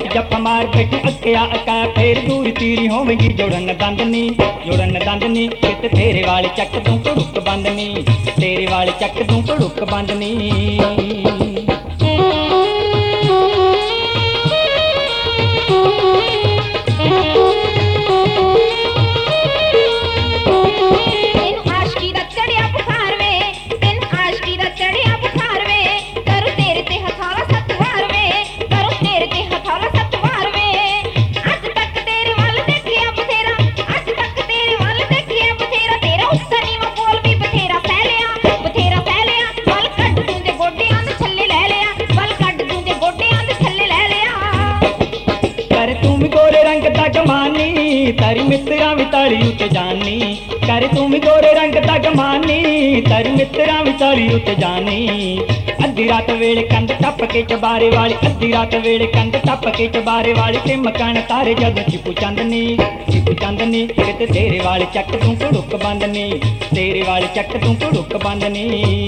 जप जप मार बैठी अक्या अका फिर दूर तीरी होवेगी जोड़न दंदनी कित तेरे वाले चक तू कुड़ुक बंदनी तेरे वाले चक तू कुड़ुक बंदनी तारी मित्रा विताली उते जानी कर तू भी गोरे रंग दा गमानी तारी मित्रा विताली उते जानी अद्धी रात वेले कंध टप के चबारे वाली अद्धी रात वेले कंध टप के चबारे वाली ते मकान तारे जद चिपू चांदनी किते तेरे वाले चक तू कुड़ुक बंदनी तेरे वाले चक तू कुड़ुक बंदनी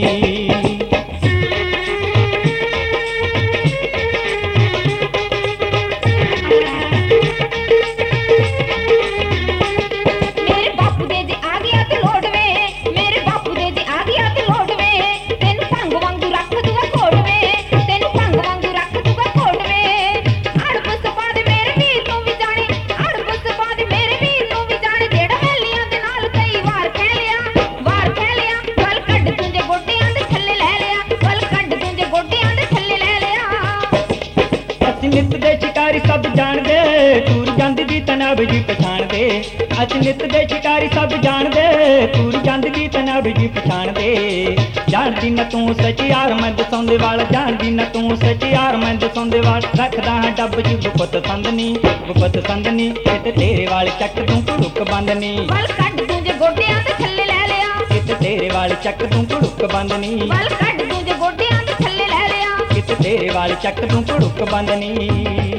नित दे शिकारी सब जान दे टूर जंद दी तनाब जी पछाण दे अच नित दे शिकारी सब जान दे टूर जंद दी तनाब जी पछाण दे जान दी न तू सचियार मैं दसौंदे वाल जान दी न तू सचियार मैं दसौंदे वाल रखदा हां डब जी गुपत संदनी किते तेरे वाल चक तू कुड़ुक बंदनी वल कट तू जे गोडियां ते थल्ले ले लिया किते तेरे वाल चक तू कुड़ुक बंदनी वल कट तू जे गोडियां ते थल्ले ले लिया किते तेरे वाल चक तू कुड़ुक बंदनी।